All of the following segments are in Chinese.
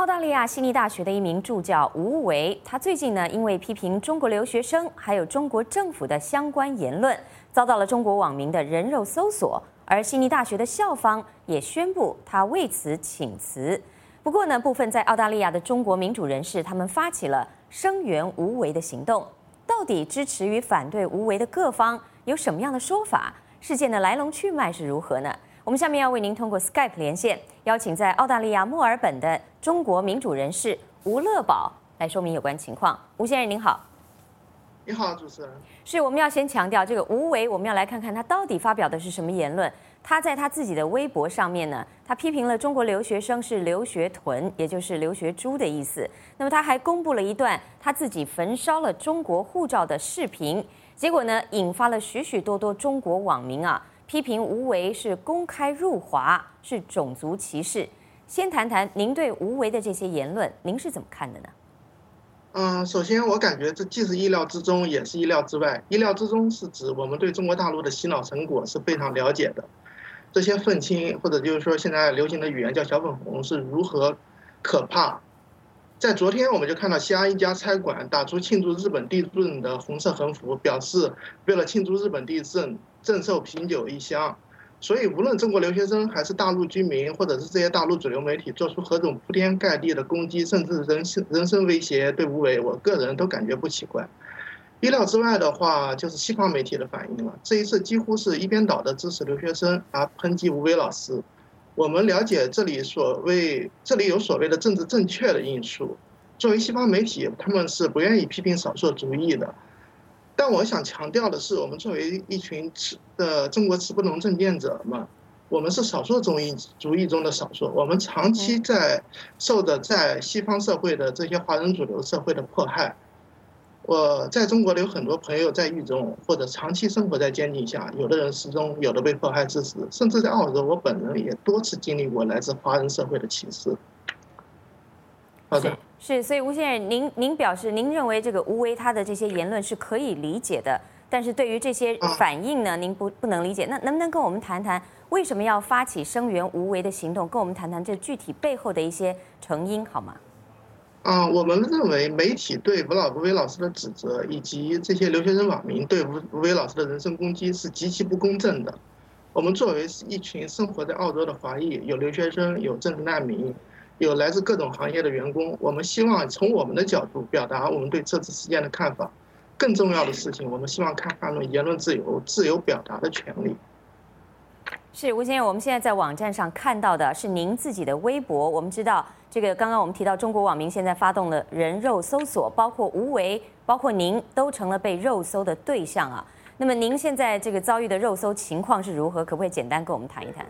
澳大利亚悉尼大学的一名助教吴为，他最近呢，因为批评中国留学生还有中国政府的相关言论，遭到了中国网民的人肉搜索。而悉尼大学的校方也宣布他为此请辞。不过呢，部分在澳大利亚的中国民主人士，他们发起了声援吴为的行动。到底支持与反对吴为的各方有什么样的说法？事件的来龙去脉是如何呢？我们下面要为您通过 Skype 连线，邀请在澳大利亚墨尔本的中国民主人士吴乐宝来说明有关情况。吴先生您好。 你好，主持人。 是，我们要先强调这个吴为，我们要来看看他到底发表的是什么言论。他在他自己的微博上面呢，他批评了中国留学生是留学豚，也就是留学猪的意思。那么他还公布了一段他自己焚烧了中国护照的视频，结果呢，引发了许许多多中国网民批评吴为是公开入华，是种族歧视。先谈谈您对吴为的这些言论，您是怎么看的呢？ 首先我感觉这既是意料之中，也是意料之外。意料之中是指我们对中国大陆的洗脑成果是非常了解的，这些愤青或者就是说现在流行的语言叫小粉红是如何可怕。在昨天我们就看到西安一家餐馆打出庆祝日本地震的红色横幅，表示为了庆祝日本地震赠售啤酒一箱。所以无论中国留学生还是大陆居民，或者是这些大陆主流媒体做出何种铺天盖地的攻击，甚至人身威胁对吴为，我个人都感觉不奇怪。意料之外的话就是西方媒体的反应了，这一次几乎是一边倒的支持留学生，而抨击吴为老师。我们了解这里有所谓的政治正确的因素，作为西方媒体，他们是不愿意批评少数族裔的。但我想强调的是，我们作为一群中国持不同政见者们，我们是少数族裔中的少数，我们长期受着在西方社会的这些华人主流社会的迫害。我在中国有很多朋友在狱中，或者长期生活在监禁下，有的人失踪，有的被迫害致死，甚至在澳洲，我本人也多次经历过来自华人社会的歧视。好的。 是，所以吴先生，您表示，您认为这个吴为他的这些言论是可以理解的，但是对于这些反应呢，您不能理解。那能不能跟我们谈谈，为什么要发起声援吴为的行动？跟我们谈谈这具体背后的一些成因，好吗？ 我们认为媒体对吴为老师的指责，以及这些留学生网民对吴为老师的人身攻击是极其不公正的。我们作为一群生活在澳洲的华裔，有留学生，有政治难民，有来自各种行业的员工，我们希望从我们的角度表达我们对这次事件的看法。更重要的事情，我们希望看言论自由、自由表达的权利。 是吴先生，我们现在在网站上看到的是您自己的微博。我们知道，这个刚刚我们提到中国网民现在发动了人肉搜索，包括吴为，包括您，都成了被肉搜的对象啊。那么您现在这个遭遇的肉搜情况是如何？可不可以简单跟我们谈一谈？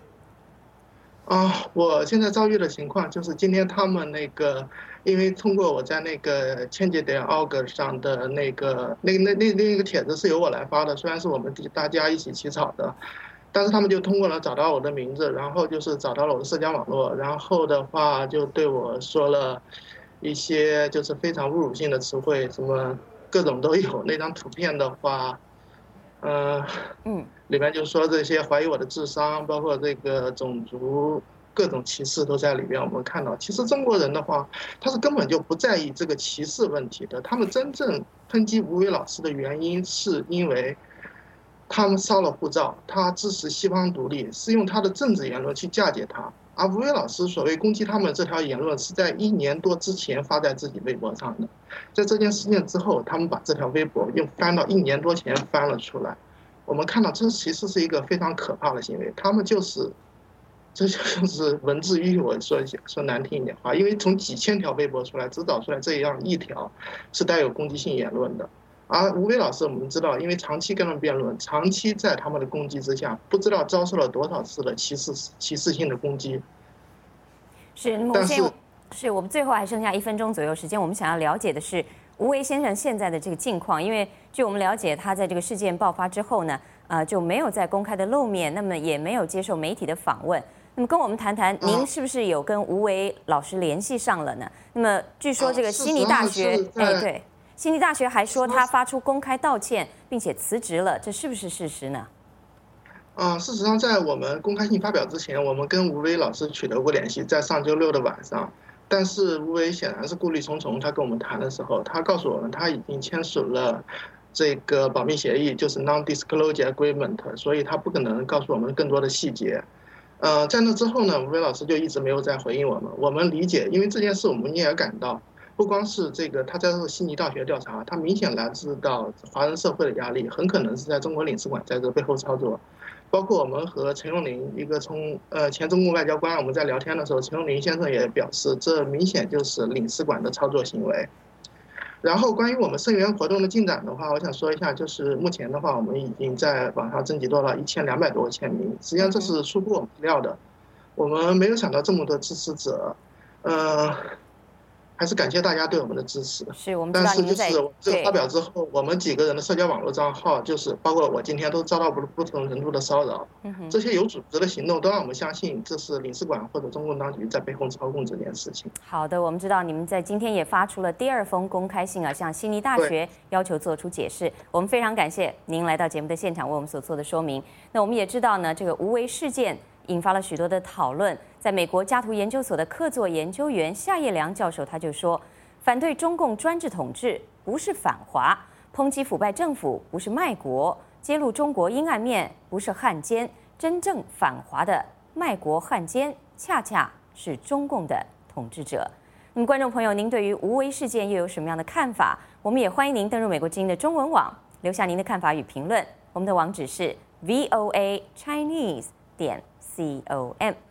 我现在遭遇的情况就是今天他们因为通过我在change.org 上的那个帖子是由我来发的，虽然是我们大家一起起草的，但是他们就通过了找到我的名字，然后就是找到了我的社交网络，然后的话就对我说了一些就是非常侮辱性的词汇，什么各种都有。那张图片的话，里面就说这些怀疑我的智商，包括这个种族各种歧视都在里边。我们看到，其实中国人的话，他是根本就不在意这个歧视问题的。他们真正抨击吴为老师的原因，是因为他们烧了护照，他支持西方独立，是用他的政治言论去嫁接他。而吴为老师所谓攻击他们这条言论，是在1年多之前发在自己微博上的。在这件事件之后，他们把这条微博又翻到1年多前翻了出来。我们看到这其实是一个非常可怕的行为，他们这就是文字狱。我说难听一点话，因为从几千条微博出来，只找出来这样一条是带有攻击性言论的。而吴为老师我们知道，因为长期跟他们辩论，长期在他们的攻击之下，不知道遭受了多少次的歧视性的攻击。 是我们最后还剩下1分钟左右时间，我们想要了解的是吴为先生现在的这个境况，因为据我们了解，他在这个事件爆发之后呢，就没有在公开的露面，那么也没有接受媒体的访问。那么跟我们谈谈，您是不是有跟吴为老师联系上了呢？那么据说这个悉尼大学，对，悉尼大学还说他发出公开道歉，并且辞职了，这是不是事实呢？ 事实上，在我们公开信发表之前，我们跟吴为老师取得过联系，在上周六的晚上。 但是吴为显然是顾虑重重。他跟我们谈的时候，他告诉我们他已经签署了这个保密协议，就是 Non-Disclosure Agreement， 所以他不可能告诉我们更多的细节。在那之后呢，吴为老师就一直没有再回应我们。我们理解，因为这件事我们也感到，不光是这个他在悉尼大学调查，他明显来自到华人社会的压力，很可能是在中国领事馆在这背后操作。包括我们和陈永林一个前中共外交官，我们在聊天的时候，陈永林先生也表示，这明显就是领事馆的操作行为。然后关于我们声援活动的进展的话，我想说一下，就是目前的话，我们已经在网上征集到了1200多个签名，实际上这是出乎我们意料的，我们没有想到这么多支持者，还是感谢大家对我们的支持。 是我们知道您在这个发表之后，我们几个人的社交网络账号，就是包括我今天都遭到不同程度的骚扰。这些有组织的行动都让我们相信，这是领事馆或者中共当局在背后操控这件事情。 好的，我们知道你们在今天也发出了第2封公开信啊，向悉尼大学要求做出解释。我们非常感谢您来到节目的现场为我们所做的说明。那我们也知道呢，这个无为事件引发了许多的讨论。在美国加图研究所的客座研究员夏业良教授他就说，反对中共专制统治不是反华，抨击腐败政府不是卖国，揭露中国阴暗面不是汉奸，真正反华的卖国汉奸恰恰是中共的统治者。那么观众朋友，您对于无为事件又有什么样的看法？我们也欢迎您登入美国之音的中文网，留下您的看法与评论。我们的网址是 voachinese.com。